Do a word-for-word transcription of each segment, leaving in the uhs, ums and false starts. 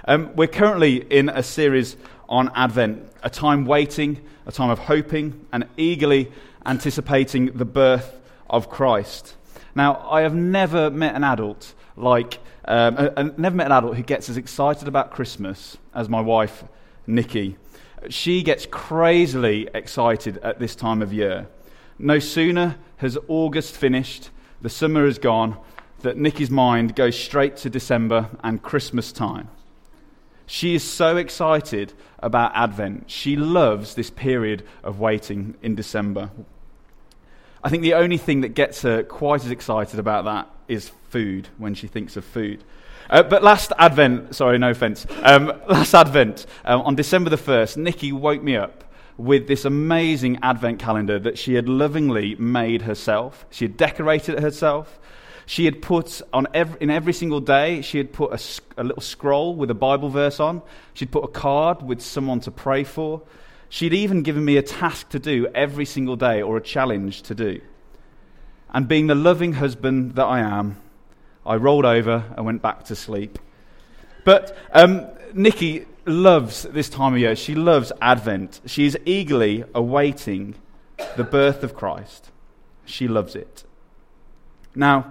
Um, we're currently in a series on Advent, a time waiting, a time of hoping and eagerly anticipating the birth of Christ. Now, I have never met an adult like, um, I, I never met an adult who gets as excited about Christmas as my wife, Nikki. She gets crazily excited at this time of year. No sooner has August finished, the summer is gone, that Nikki's mind goes straight to December and Christmas time. She is so excited about Advent. She loves this period of waiting in December. I think the only thing that gets her quite as excited about that is food, when she thinks of food. Uh, but last Advent, sorry, no offence, um, last Advent, um, on December the first, Nikki woke me up with this amazing Advent calendar that she had lovingly made herself. She had decorated it herself. She had put on every, in every single day, she had put a, a little scroll with a Bible verse on. She'd put a card with someone to pray for. She'd even given me a task to do every single day, or a challenge to do. And being the loving husband that I am, I rolled over and went back to sleep. But um, Nikki loves this time of year. She loves Advent. She is eagerly awaiting the birth of Christ. She loves it. Now,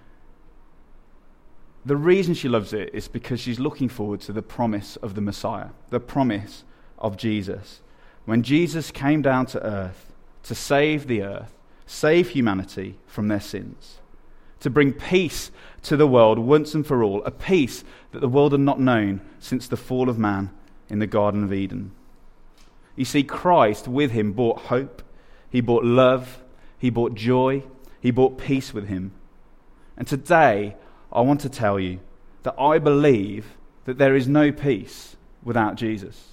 the reason she loves it is because she's looking forward to the promise of the Messiah, the promise of Jesus. When Jesus came down to earth to save the earth, save humanity from their sins, to bring peace to the world once and for all, a peace that the world had not known since the fall of man in the Garden of Eden. You see, Christ with him brought hope, he brought love, he brought joy, he brought peace with him. And today, I want to tell you that I believe that there is no peace without Jesus.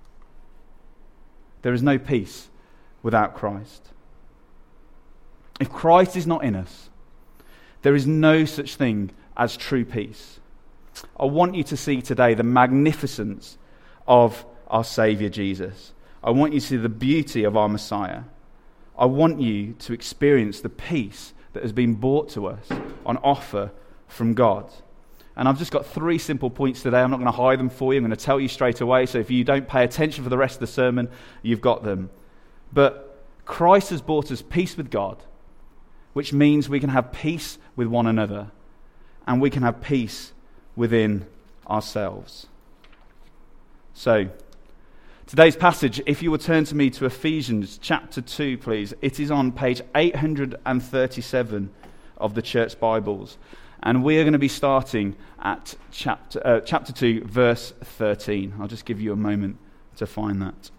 There is no peace without Christ. If Christ is not in us, there is no such thing as true peace. I want you to see today the magnificence of our Saviour Jesus. I want you to see the beauty of our Messiah. I want you to experience the peace that has been brought to us on offer from God. And I've just got three simple points today. I'm not going to hide them for you. I'm going to tell you straight away. So if you don't pay attention for the rest of the sermon, you've got them. But Christ has brought us peace with God, which means we can have peace with one another, and we can have peace within ourselves. So, today's passage, if you will turn to me to Ephesians chapter two, please. It is on page eight hundred thirty-seven of the Church Bibles. And we are going to be starting at chapter, uh, chapter two, verse thirteen. I'll just give you a moment to find that.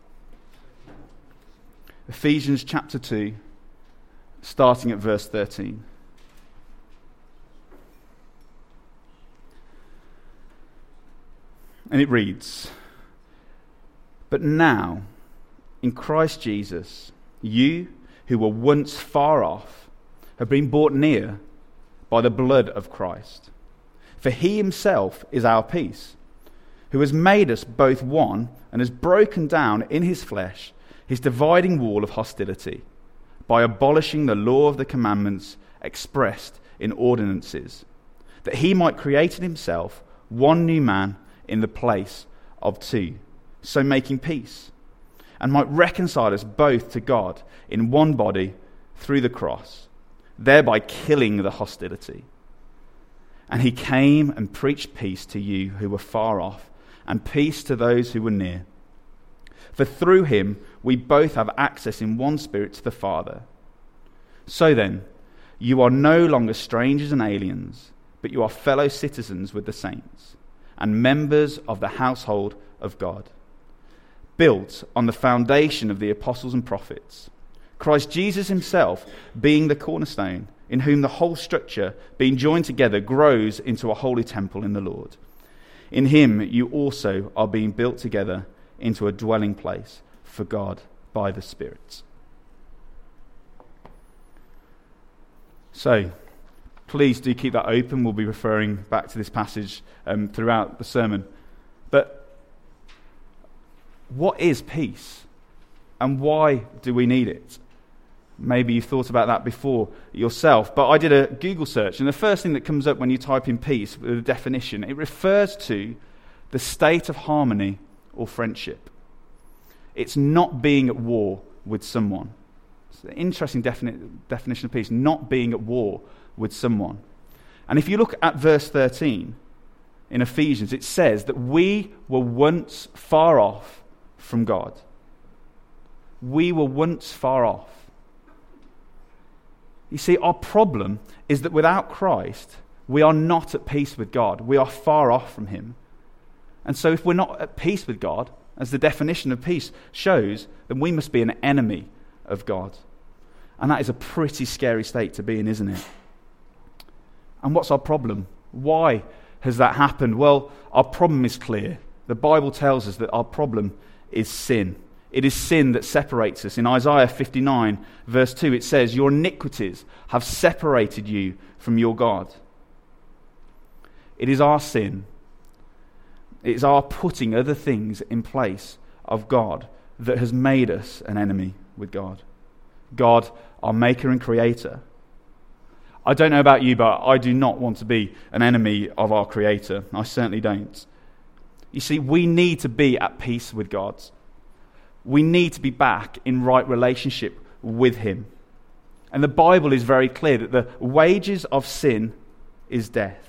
Ephesians chapter two, starting at verse thirteen. And it reads, "But now, in Christ Jesus, you who were once far off have been brought near by the blood of Christ. For he himself is our peace, who has made us both one and has broken down in his flesh his dividing wall of hostility, by abolishing the law of the commandments expressed in ordinances, that he might create in himself one new man in the place of two, so making peace, and might reconcile us both to God in one body through the cross, thereby killing the hostility. And he came and preached peace to you who were far off, and peace to those who were near. For through him we both have access in one spirit to the Father. So then, you are no longer strangers and aliens, but you are fellow citizens with the saints, and members of the household of God, built on the foundation of the apostles and prophets, Christ Jesus himself being the cornerstone, in whom the whole structure, being joined together, grows into a holy temple in the Lord. In him you also are being built together into a dwelling place for God by the Spirit." So, please do keep that open. We'll be referring back to this passage um, throughout the sermon. But what is peace? And why do we need it? Maybe you've thought about that before yourself, but I did a Google search, and the first thing that comes up when you type in peace, with a definition, it refers to the state of harmony or friendship. It's not being at war with someone. It's an interesting defini- definition of peace, not being at war with someone. And if you look at verse thirteen in Ephesians, it says that we were once far off from God. We were once far off. You see, our problem is that without Christ, we are not at peace with God. We are far off from him. And so if we're not at peace with God, as the definition of peace shows, then we must be an enemy of God. And that is a pretty scary state to be in, isn't it? And what's our problem? Why has that happened? Well, our problem is clear. The Bible tells us that our problem is sin. It is sin that separates us. In Isaiah fifty-nine, verse two, it says, "Your iniquities have separated you from your God." It is our sin. It is our putting other things in place of God that has made us an enemy with God. God, our maker and creator. I don't know about you, but I do not want to be an enemy of our creator. I certainly don't. You see, we need to be at peace with God. We need to be back in right relationship with him. And the Bible is very clear that the wages of sin is death.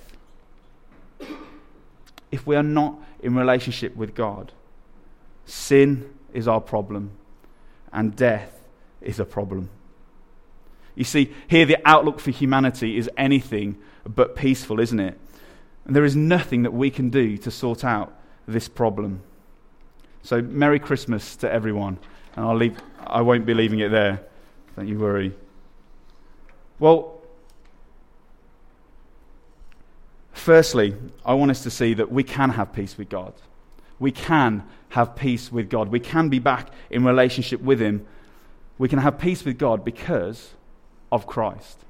If we are not in relationship with God, sin is our problem and death is a problem. You see, here the outlook for humanity is anything but peaceful, isn't it? And there is nothing that we can do to sort out this problem. So, Merry Christmas to everyone. And I'll leave, I won't be leaving it there. Don't you worry. Well, firstly, I want us to see that we can have peace with God. We can have peace with God. We can be back in relationship with him. We can have peace with God because of Christ.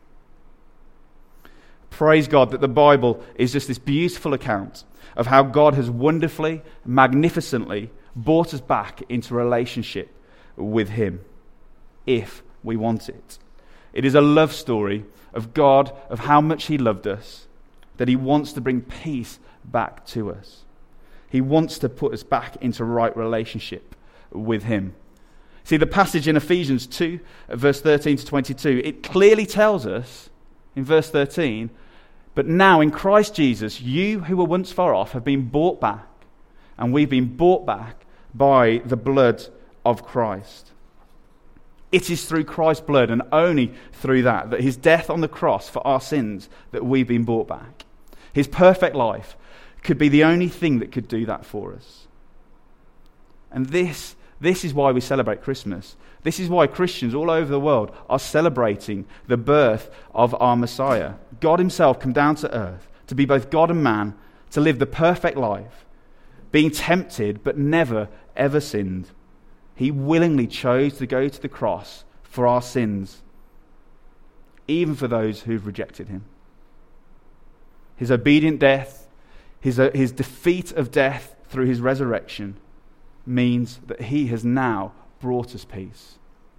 Praise God that the Bible is just this beautiful account of how God has wonderfully, magnificently brought us back into relationship with him, if we want it. It is a love story of God, of how much he loved us, that he wants to bring peace back to us. He wants to put us back into right relationship with him. See, the passage in Ephesians two, verse thirteen to twenty-two, it clearly tells us, in verse thirteen, "But now in Christ Jesus, you who were once far off have been bought back, and we've been bought back by the blood of Christ." It is through Christ's blood, and only through that, that his death on the cross for our sins, that we've been bought back. His perfect life could be the only thing that could do that for us. And this, this is why we celebrate Christmas. This is why Christians all over the world are celebrating the birth of our Messiah. God himself come down to earth to be both God and man, to live the perfect life, being tempted but never ever sinned. He willingly chose to go to the cross for our sins, even for those who've rejected him. His obedient death, his, uh, his defeat of death through his resurrection, means that he has now brought us peace.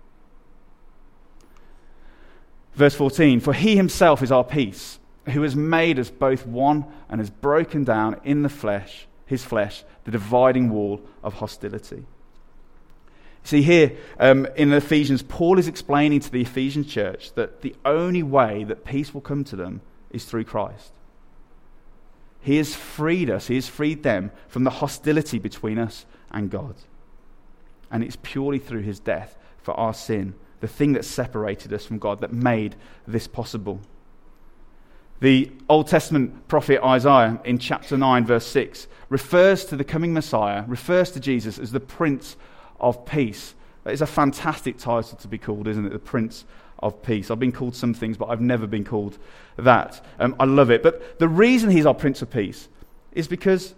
Verse fourteen, "For he himself is our peace, who has made us both one and has broken down in the flesh, his flesh, the dividing wall of hostility." See here um, in Ephesians, Paul is explaining to the Ephesian church that the only way that peace will come to them is through Christ. He has freed us, he has freed them from the hostility between us and God. And it's purely through his death for our sin, the thing that separated us from God, that made this possible. The Old Testament prophet Isaiah in chapter nine, verse six, refers to the coming Messiah, refers to Jesus as the Prince of Peace. That is a fantastic title to be called, isn't it? The Prince of Peace. I've been called some things, but I've never been called that. Um, I love it. But the reason he's our Prince of Peace is because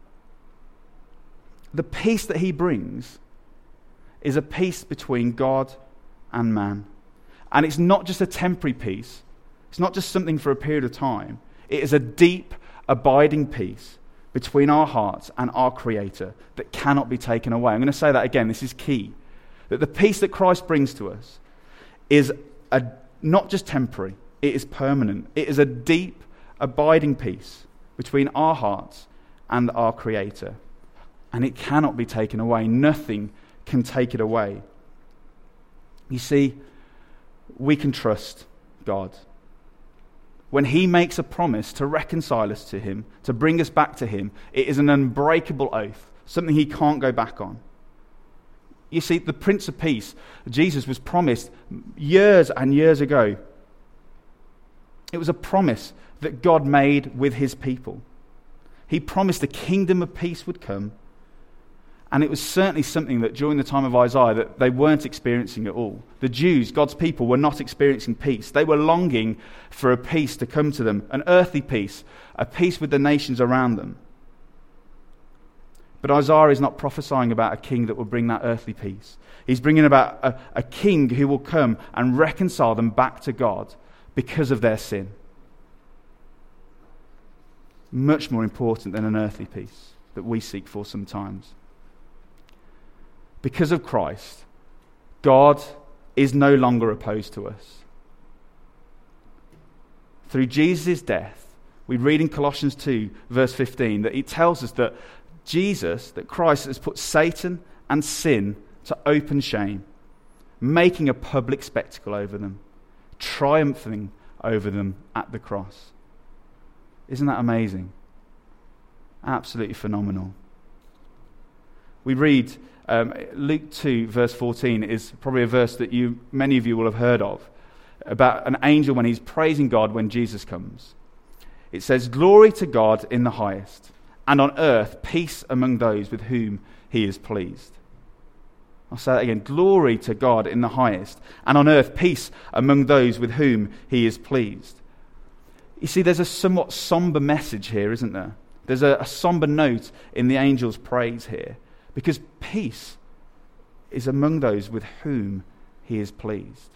the peace that he brings is a peace between God and man. And it's not just a temporary peace. It's not just something for a period of time. It is a deep, abiding peace between our hearts and our Creator that cannot be taken away. I'm going to say that again. This is key. That the peace that Christ brings to us is a, not just temporary. It is permanent. It is a deep, abiding peace between our hearts and our Creator. And it cannot be taken away. Nothing can take it away. You see, we can trust God. When he makes a promise to reconcile us to him, to bring us back to him, it is an unbreakable oath, something he can't go back on. You see, the Prince of Peace, Jesus, was promised years and years ago. It was a promise that God made with his people. He promised a kingdom of peace would come, and it was certainly something that during the time of Isaiah that they weren't experiencing at all. The Jews, God's people, were not experiencing peace. They were longing for a peace to come to them, an earthly peace, a peace with the nations around them. But Isaiah is not prophesying about a king that will bring that earthly peace. He's bringing about a, a king who will come and reconcile them back to God because of their sin. Much more important than an earthly peace that we seek for sometimes. Because of Christ, God is no longer opposed to us. Through Jesus' death, we read in Colossians two, verse fifteen, that it tells us that Jesus, that Christ has put Satan and sin to open shame, making a public spectacle over them, triumphing over them at the cross. Isn't that amazing? Absolutely phenomenal. We read um, Luke two, verse fourteen is probably a verse that you, many of you will have heard of, about an angel when he's praising God when Jesus comes. It says, "Glory to God in the highest, and on earth peace among those with whom he is pleased." I'll say that again. Glory to God in the highest, and on earth peace among those with whom he is pleased. You see, there's a somewhat somber message here, isn't there? There's a, a somber note in the angel's praise here, because peace is among those with whom he is pleased.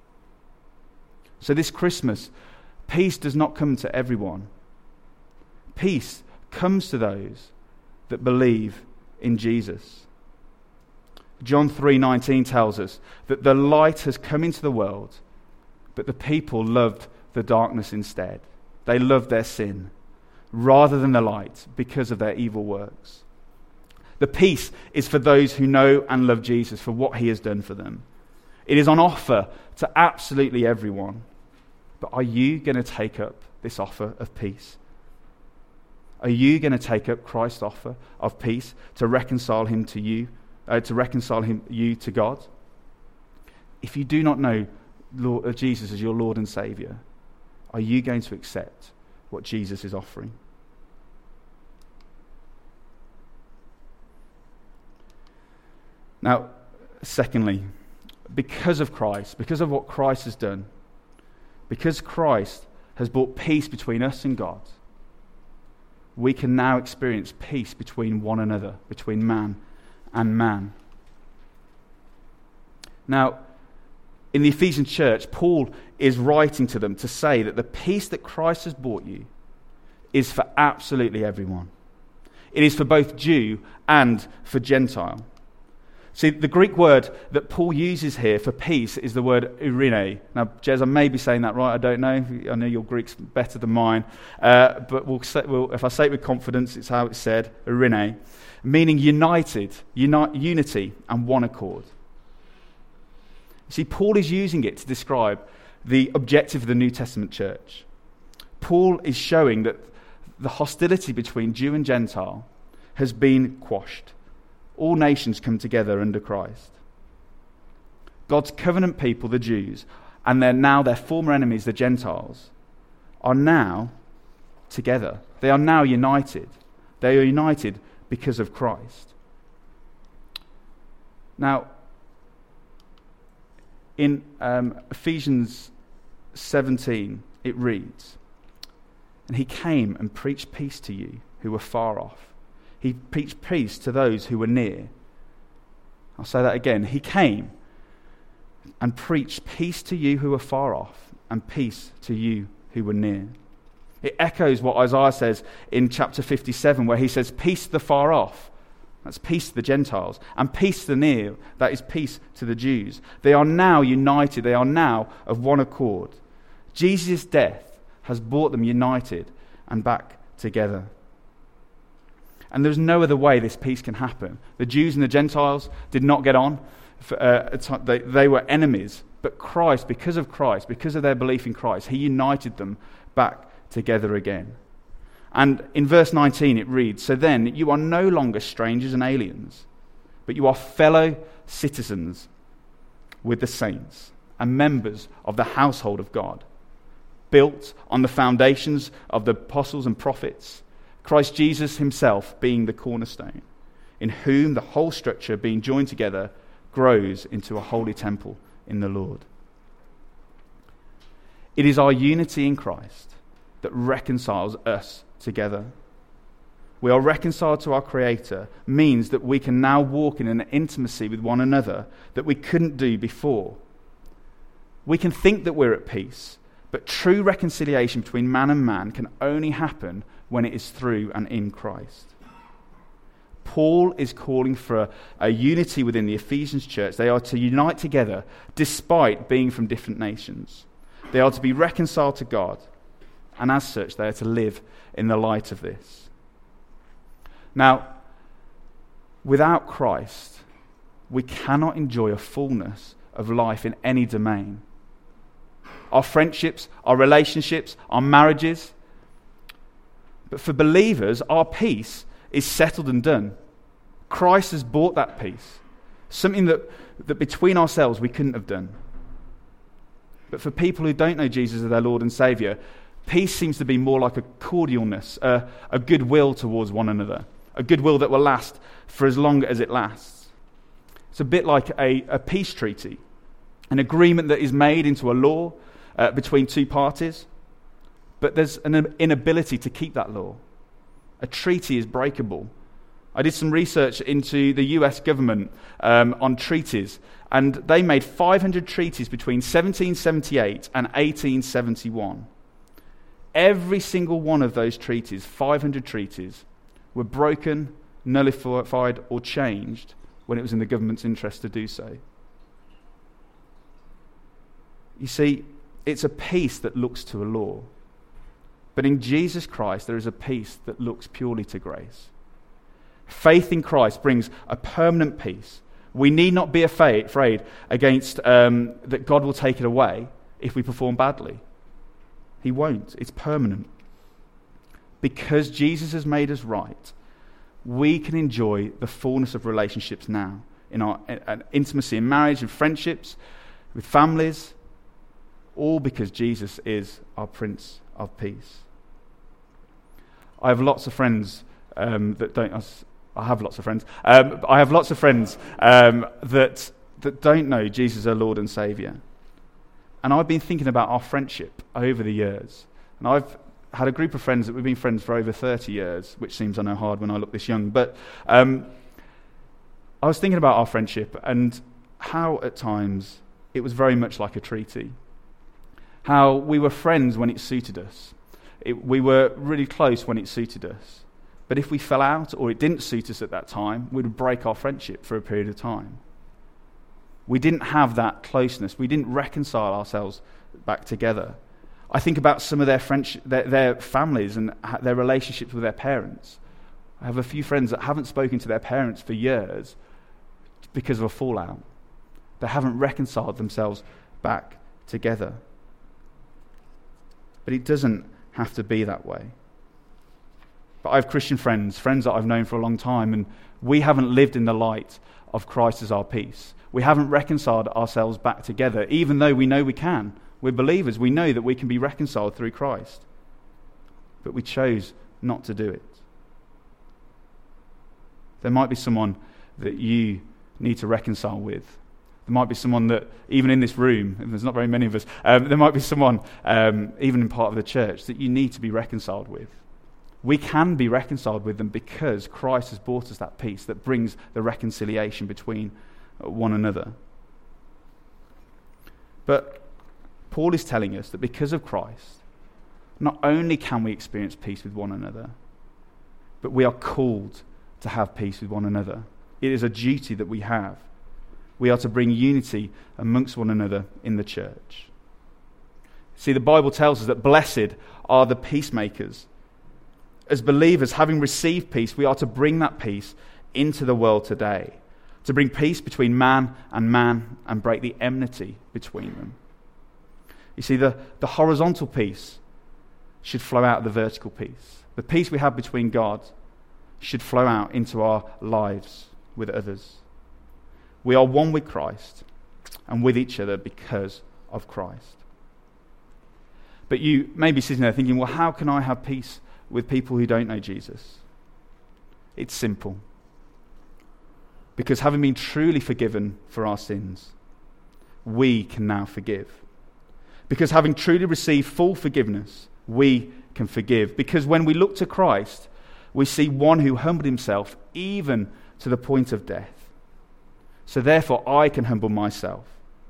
So this Christmas, peace does not come to everyone. Peace comes to those that believe in Jesus. John three nineteen tells us that the light has come into the world, but the people loved the darkness instead. They loved their sin rather than the light because of their evil works. The peace is for those who know and love Jesus for what he has done for them. It is on offer to absolutely everyone. But are you going to take up this offer of peace? Are you going to take up Christ's offer of peace to reconcile him to you, uh, to reconcile him you to God? If you do not know Lord, uh, Jesus as your Lord and Saviour, are you going to accept what Jesus is offering? Now, secondly, because of Christ, because of what Christ has done, because Christ has brought peace between us and God, we can now experience peace between one another, between man and man. Now, in the Ephesian church, Paul is writing to them to say that the peace that Christ has brought you is for absolutely everyone. It is for both Jew and for Gentile. See, the Greek word that Paul uses here for peace is the word eirene. Now, Jez, I may be saying that right, I don't know. I know your Greek's better than mine. Uh, but we'll say, we'll, if I say it with confidence, it's how it's said, eirene, meaning united, uni- unity and one accord. See, Paul is using it to describe the objective of the New Testament church. Paul is showing that the hostility between Jew and Gentile has been quashed. All nations come together under Christ. God's covenant people, the Jews, and they're now their former enemies, the Gentiles, are now together. They are now united. They are united because of Christ. Now, in um, Ephesians seventeen, it reads, "And he came and preached peace to you who were far off. He preached peace to those who were near." I'll say that again. He came and preached peace to you who were far off and peace to you who were near. It echoes what Isaiah says in chapter fifty-seven, where he says, "Peace to the far off." That's peace to the Gentiles. And peace to the near. That is peace to the Jews. They are now united. They are now of one accord. Jesus' death has brought them united and back together. And there's no other way this peace can happen. The Jews and the Gentiles did not get on. For, uh, they, they were enemies. But Christ, because of Christ, because of their belief in Christ, he united them back together again. And in verse nineteen it reads, "So then you are no longer strangers and aliens, but you are fellow citizens with the saints and members of the household of God, built on the foundations of the apostles and prophets, Christ Jesus himself being the cornerstone, in whom the whole structure being joined together grows into a holy temple in the Lord." It is our unity in Christ that reconciles us together. We are reconciled to our Creator means that we can now walk in an intimacy with one another that we couldn't do before. We can think that we're at peace, but true reconciliation between man and man can only happen when it is through and in Christ. Paul is calling for a, a unity within the Ephesians church. They are to unite together despite being from different nations. They are to be reconciled to God, and as such, they are to live in the light of this. Now, without Christ, we cannot enjoy a fullness of life in any domain. Our friendships, our relationships, our marriages. But for believers, our peace is settled and done. Christ has bought that peace. Something that, that between ourselves we couldn't have done. But for people who don't know Jesus as their Lord and Saviour, peace seems to be more like a cordialness, a, a goodwill towards one another, a goodwill that will last for as long as it lasts. It's a bit like a, a peace treaty, an agreement that is made into a law uh, between two parties, but there's an inability to keep that law. A treaty is breakable. I did some research into the U S government um, on treaties, and they made five hundred treaties between seventeen seventy-eight and eighteen seventy-one. Every single one of those treaties, five hundred treaties, were broken, nullified, or changed when it was in the government's interest to do so. You see, it's a peace that looks to a law. But in Jesus Christ, there is a peace that looks purely to grace. Faith in Christ brings a permanent peace. We need not be afraid against um, that God will take it away if we perform badly. He won't. It's permanent. Because Jesus has made us right, we can enjoy the fullness of relationships now in our uh, intimacy in marriage and friendships, with families, all because Jesus is our Prince of Peace. I have lots of friends um, that don't... I have lots of friends. Um, I have lots of friends um, that that don't know Jesus as their Lord and Saviour. And I've been thinking about our friendship over the years. And I've had a group of friends that we've been friends for over thirty years, which seems, I know, hard when I look this young. But um, I was thinking about our friendship and how at times it was very much like a treaty. How we were friends when it suited us. It, we were really close when it suited us. But if we fell out or it didn't suit us at that time, we would break our friendship for a period of time. We didn't have that closeness. We didn't reconcile ourselves back together. I think about some of their friendship, their, their families and their relationships with their parents. I have a few friends that haven't spoken to their parents for years because of a fallout. They haven't reconciled themselves back together. But it doesn't have to be that way. But I have Christian friends, friends that I've known for a long time, and we haven't lived in the light of Christ as our peace. We haven't reconciled ourselves back together, even though we know we can. We're believers. We know that we can be reconciled through Christ. But we chose not to do it. There might be someone that you need to reconcile with. There might be someone that, even in this room, and there's not very many of us, um, there might be someone, um, even in part of the church, that you need to be reconciled with. We can be reconciled with them because Christ has brought us that peace that brings the reconciliation between one another. But Paul is telling us that because of Christ, not only can we experience peace with one another, but we are called to have peace with one another. It is a duty that we have. We are to bring unity amongst one another in the church. See, the Bible tells us that blessed are the peacemakers. as believers, having received peace, we are to bring that peace into the world today, to bring peace between man and man and break the enmity between them. You see, the, the horizontal peace should flow out of the vertical peace. The peace we have between God should flow out into our lives with others. We are one with Christ and with each other because of Christ. But you may be sitting there thinking, well, how can I have peace with people who don't know Jesus? It's simple. Because having been truly forgiven for our sins, we can now forgive. Because having truly received full forgiveness, we can forgive. Because when we look to Christ, we see one who humbled himself even to the point of death. So therefore, I can humble myself.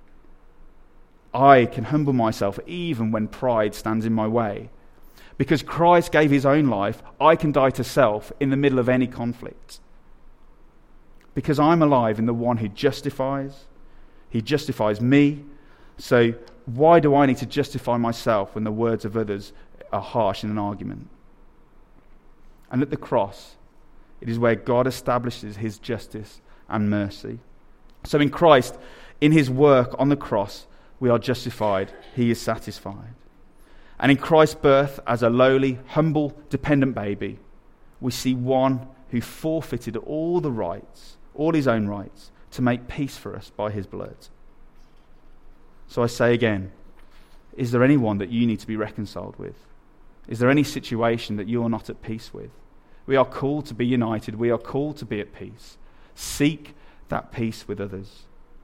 I can humble myself even when pride stands in my way. Because Christ gave his own life, I can die to self in the middle of any conflict. Because I'm alive in the one who justifies. He justifies me. So why do I need to justify myself when the words of others are harsh in an argument? And at the cross, it is where God establishes his justice and mercy. So in Christ, in his work on the cross, we are justified. He is satisfied. And in Christ's birth as a lowly, humble, dependent baby, we see one who forfeited all the rights, all his own rights, to make peace for us by his blood. So I say again, is there anyone that you need to be reconciled with? Is there any situation that you are not at peace with? We are called to be united. We are called to be at peace. Seek that peace with others.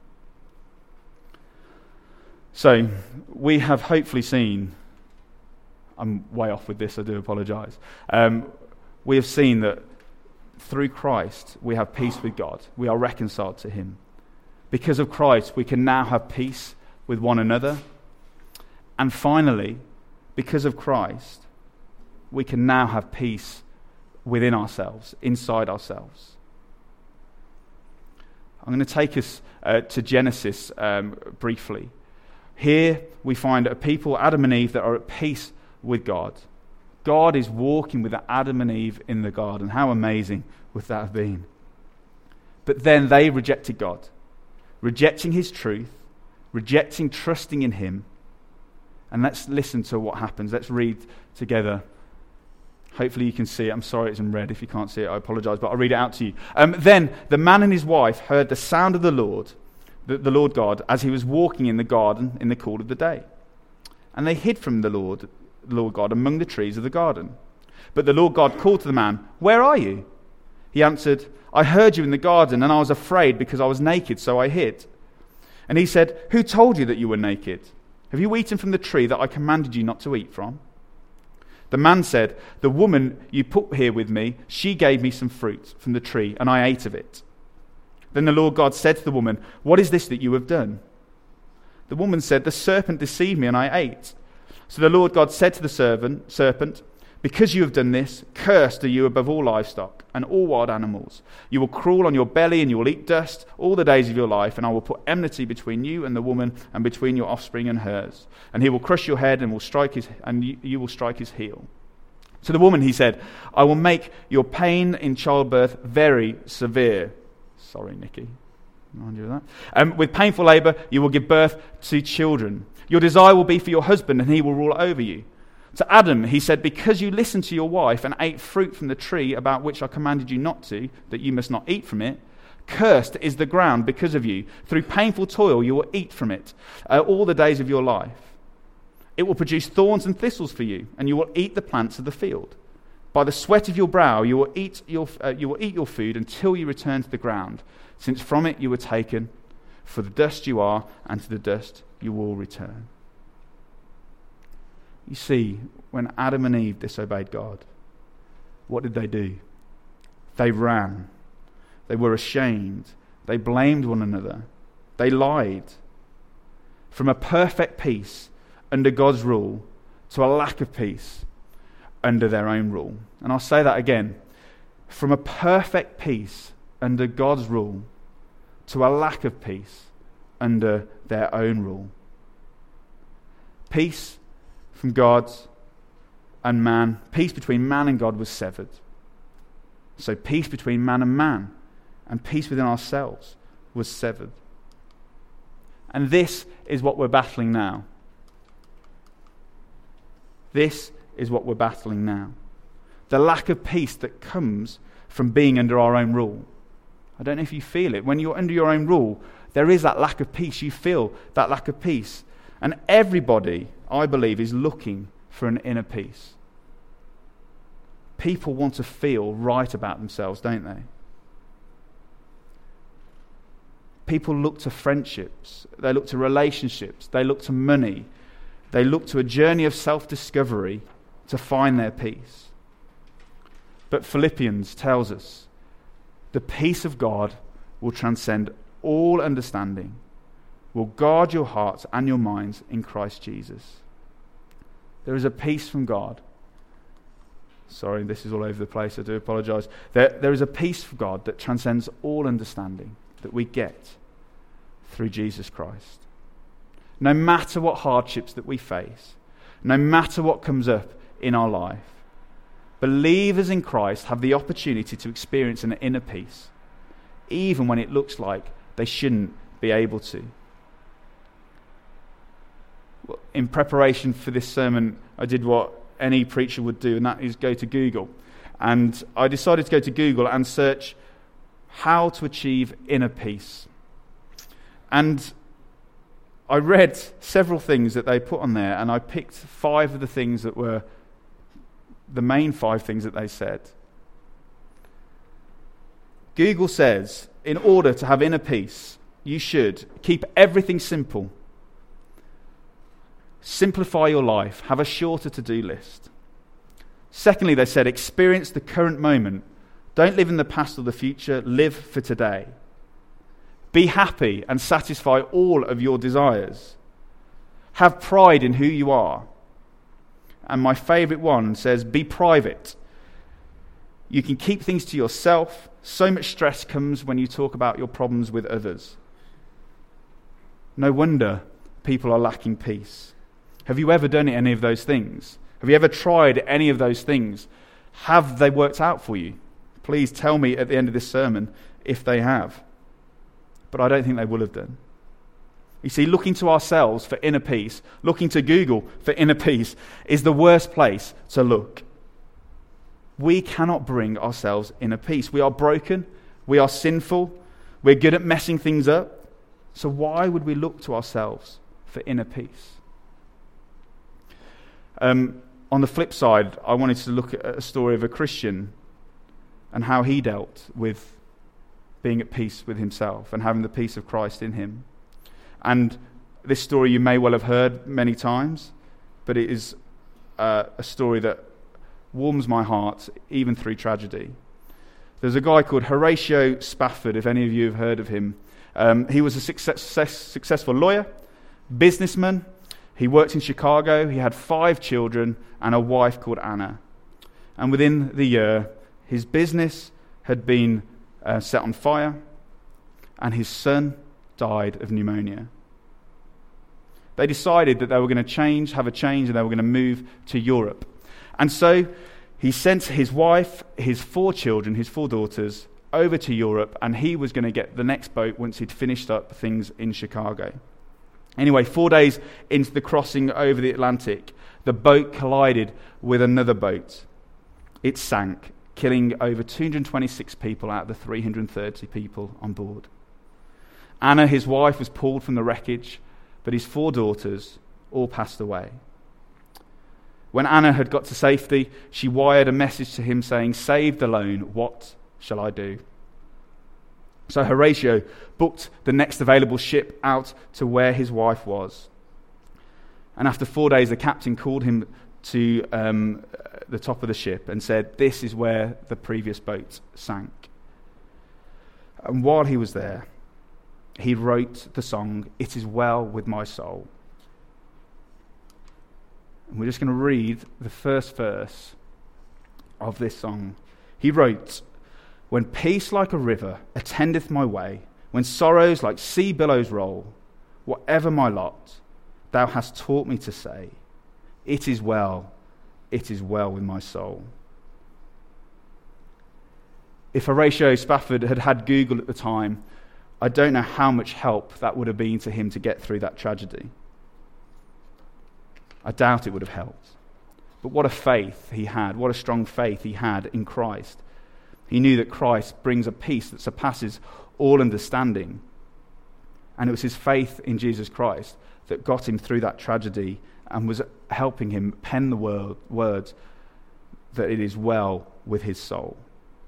So, we have hopefully seen, I'm way off with this, I do apologise. Um, we have seen that through Christ we have peace with God. We are reconciled to him. Because of Christ we can now have peace with one another. And finally, because of Christ, we can now have peace within ourselves, inside ourselves. I'm going to take us uh, to Genesis um, briefly. Here we find a people, Adam and Eve, that are at peace with God. God is walking with Adam and Eve in the garden. How amazing would that have been? But then they rejected God, rejecting his truth, rejecting trusting in him. And let's listen to what happens. Let's read together. Hopefully you can see it. I'm sorry it's in red. If you can't see it, I apologize, but I'll read it out to you. Um, then the man and his wife heard the sound of the Lord, the, the Lord God, as he was walking in the garden in the cool of the day. And they hid from the Lord, the Lord God among the trees of the garden. But the Lord God called to the man, "Where are you?" He answered, "I heard you in the garden, and I was afraid because I was naked, so I hid." And he said, "Who told you that you were naked? Have you eaten from the tree that I commanded you not to eat from?" The man said, "The woman you put here with me, she gave me some fruit from the tree, and I ate of it." Then the Lord God said to the woman, "What is this that you have done?" The woman said, "The serpent deceived me, and I ate." So the Lord God said to the servant, serpent, "Because you have done this, cursed are you above all livestock and all wild animals. You will crawl on your belly, and you will eat dust all the days of your life, and I will put enmity between you and the woman, and between your offspring and hers. And he will crush your head, and will strike his, and you, you will strike his heel." To the woman he said, "I will make your pain in childbirth very severe." Sorry, Nikki. Remind you of that. Um, with painful labour you will give birth to children. Your desire will be for your husband, and he will rule over you. To Adam he said, "Because you listened to your wife and ate fruit from the tree about which I commanded you not to, that you must not eat from it, cursed is the ground because of you. Through painful toil you will eat from it uh, all the days of your life. It will produce thorns and thistles for you, and you will eat the plants of the field. By the sweat of your brow you will eat your uh, you will eat your food until you return to the ground, since from it you were taken. For the dust you are, and to the dust you will return." You see, when Adam and Eve disobeyed God, what did they do? They ran. They were ashamed. They blamed one another. They lied. From a perfect peace under God's rule to a lack of peace under their own rule. And I'll say that again. From a perfect peace under God's rule to a lack of peace under their own rule. Peace from God and man, peace between man and God was severed. So peace between man and man and peace within ourselves was severed. And this is what we're battling now. This is what we're battling now. The lack of peace that comes from being under our own rule. I don't know if you feel it. When you're under your own rule, there is that lack of peace. You feel that lack of peace. And everybody, I believe, is looking for an inner peace. People want to feel right about themselves, don't they? People look to friendships. They look to relationships. They look to money. They look to a journey of self-discovery to find their peace. But Philippians tells us the peace of God will transcend all understanding, will guard your hearts and your minds in Christ Jesus. There is a peace from God. Sorry, this is all over the place. I do apologize. There, there is a peace from God that transcends all understanding that we get through Jesus Christ. No matter what hardships that we face, no matter what comes up in our life, believers in Christ have the opportunity to experience an inner peace, even when it looks like they shouldn't be able to. In preparation for this sermon, I did what any preacher would do, and that is go to Google. And I decided to go to Google and search how to achieve inner peace. And I read several things that they put on there, and I picked five of the things that were the main five things that they said. Google says, in order to have inner peace, you should keep everything simple. Simplify your life. Have a shorter to-do list. Secondly, they said, experience the current moment. Don't live in the past or the future. Live for today. Be happy and satisfy all of your desires. Have pride in who you are. And my favourite one says, be private. You can keep things to yourself. So much stress comes when you talk about your problems with others. No wonder people are lacking peace. Have you ever done any of those things? Have you ever tried any of those things? Have they worked out for you? Please tell me at the end of this sermon if they have. But I don't think they will have done. You see, looking to ourselves for inner peace, looking to Google for inner peace, is the worst place to look. We cannot bring ourselves inner peace. We are broken. We are sinful. We're good at messing things up. So why would we look to ourselves for inner peace? Um, on the flip side, I wanted to look at a story of a Christian and how he dealt with being at peace with himself and having the peace of Christ in him. And this story you may well have heard many times, but it is uh, a story that warms my heart even through tragedy. There's a guy called Horatio Spafford, if any of you have heard of him. Um, he was a success, successful lawyer, businessman. He worked in Chicago. He had five children and a wife called Anna. And within the year, his business had been uh, set on fire, and his son died of pneumonia. They decided that they were going to change, have a change, and they were going to move to Europe. And so he sent his wife, his four children, his four daughters, over to Europe, and he was going to get the next boat once he'd finished up things in Chicago. Anyway, four days into the crossing over the Atlantic, the boat collided with another boat. It sank, killing over two hundred twenty-six people out of the three hundred thirty people on board. Anna, his wife, was pulled from the wreckage, but his four daughters all passed away. When Anna had got to safety, she wired a message to him saying, "Saved alone, what shall I do?" So Horatio booked the next available ship out to where his wife was. And after four days, the captain called him to um, the top of the ship and said, "This is where the previous boat sank." And while he was there, he wrote the song, "It Is Well With My Soul." And we're just going to read the first verse of this song. He wrote, "When peace like a river attendeth my way, when sorrows like sea billows roll, whatever my lot, thou hast taught me to say, it is well, it is well with my soul. If Horatio Spafford had had Google at the time, I don't know how much help that would have been to him to get through that tragedy. I doubt it would have helped. But what a faith he had, what a strong faith he had in Christ. He knew that Christ brings a peace that surpasses all understanding. And it was his faith in Jesus Christ that got him through that tragedy and was helping him pen the word, words that it is well with his soul.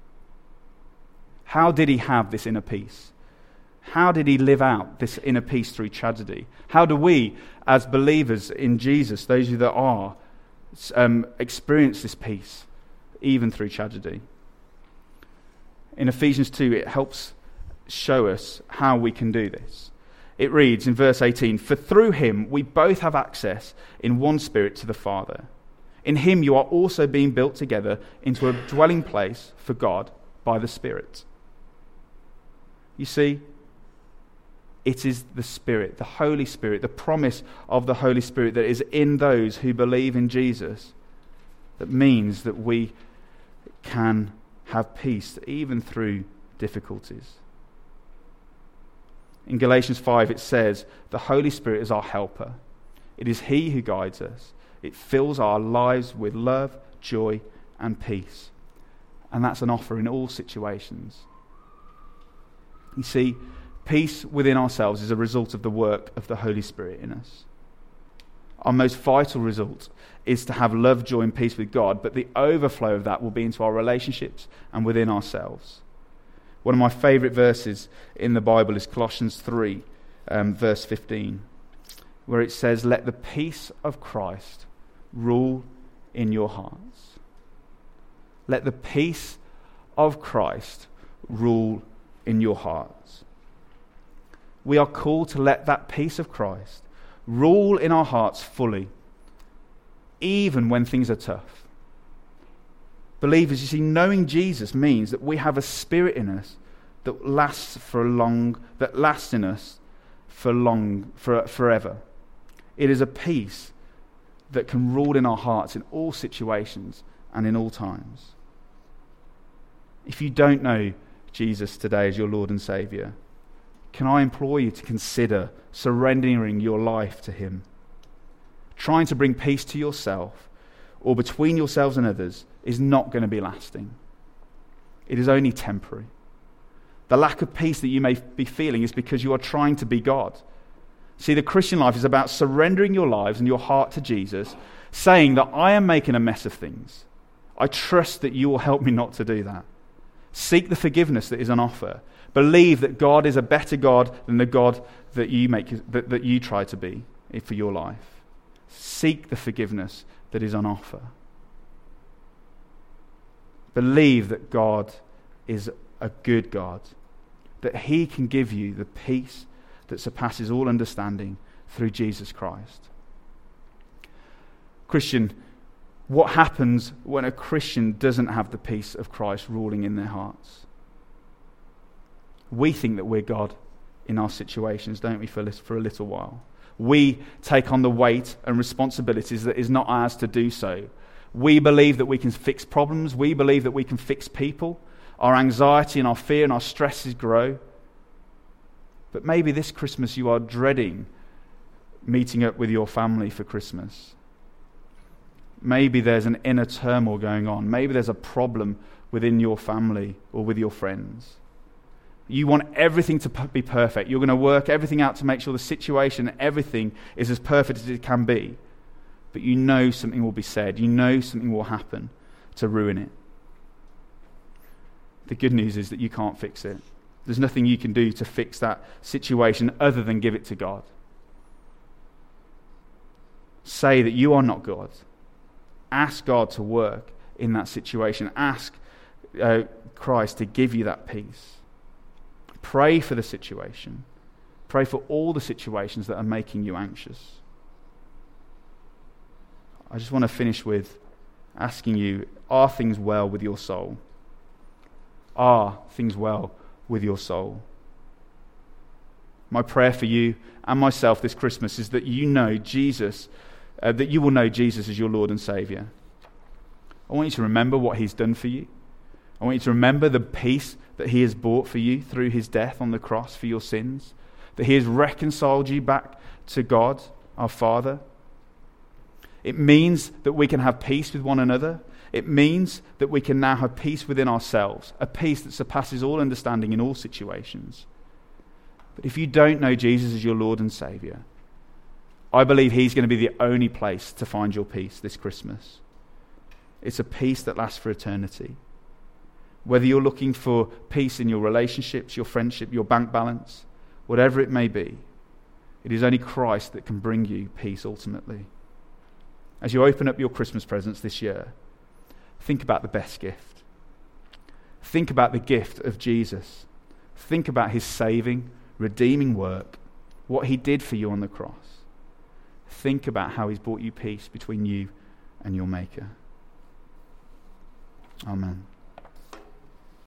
How did he have this inner peace? How did he live out this inner peace through tragedy? How do we, as believers in Jesus, those of you that are, um, experience this peace even through tragedy? In Ephesians two, it helps show us how we can do this. It reads in verse eighteen, "For through him we both have access in one spirit to the Father. In him you are also being built together into a dwelling place for God by the Spirit." You see, it is the Spirit, the Holy Spirit, the promise of the Holy Spirit that is in those who believe in Jesus that means that we can have peace even through difficulties. In Galatians five it says, the Holy Spirit is our helper. It is he who guides us. It fills our lives with love, joy, and peace. And that's an offer in all situations. You see, peace within ourselves is a result of the work of the Holy Spirit in us. Our most vital result is to have love, joy, and peace with God, but the overflow of that will be into our relationships and within ourselves. One of my favourite verses in the Bible is Colossians three, um, verse fifteen, where it says, "Let the peace of Christ rule in your hearts." Let the peace of Christ rule in your hearts. We are called to let that peace of Christ rule in our hearts fully, even when things are tough. Believers, you see, knowing Jesus means that we have a spirit in us that lasts for a long, that lasts in us for long, for forever. It is a peace that can rule in our hearts in all situations and in all times. If you don't know Jesus today as your Lord and Saviour, can I implore you to consider surrendering your life to him? Trying to bring peace to yourself or between yourselves and others is not going to be lasting. It is only temporary. The lack of peace that you may be feeling is because you are trying to be God. See, the Christian life is about surrendering your lives and your heart to Jesus, saying that I am making a mess of things. I trust that you will help me not to do that. Seek the forgiveness that is on offer. Believe that God is a better God than the God that you make that, that you try to be for your life. Seek the forgiveness that is on offer. Believe that God is a good God, that he can give you the peace that surpasses all understanding through Jesus Christ. Christian, what happens when a Christian doesn't have the peace of Christ ruling in their hearts? We think that we're God in our situations, don't we, for a little while? We take on the weight and responsibilities that is not ours to do so. We believe that we can fix problems. We believe that we can fix people. Our anxiety and our fear and our stresses grow. But maybe this Christmas you are dreading meeting up with your family for Christmas. Maybe there's an inner turmoil going on. Maybe there's a problem within your family or with your friends. You want everything to be perfect. You're going to work everything out to make sure the situation, everything is as perfect as it can be. But you know something will be said. You know something will happen to ruin it. The good news is that you can't fix it. There's nothing you can do to fix that situation other than give it to God. Say that you are not God. Ask God to work in that situation. Ask uh, Christ to give you that peace. Pray for the situation. Pray for all the situations that are making you anxious. I just want to finish with asking you, are things well with your soul? Are things well with your soul? My prayer for you and myself this Christmas is that you know Jesus, uh, that you will know Jesus as your Lord and Saviour. I want you to remember what he's done for you. I want you to remember the peace that he has bought for you through his death on the cross for your sins, that he has reconciled you back to God, our Father. It means that we can have peace with one another. It means that we can now have peace within ourselves, a peace that surpasses all understanding in all situations. But if you don't know Jesus as your Lord and Saviour, I believe he's going to be the only place to find your peace this Christmas. It's a peace that lasts for eternity. Whether you're looking for peace in your relationships, your friendship, your bank balance, whatever it may be, it is only Christ that can bring you peace ultimately. As you open up your Christmas presents this year, think about the best gift. Think about the gift of Jesus. Think about his saving, redeeming work, what he did for you on the cross. Think about how he's brought you peace between you and your Maker. Amen.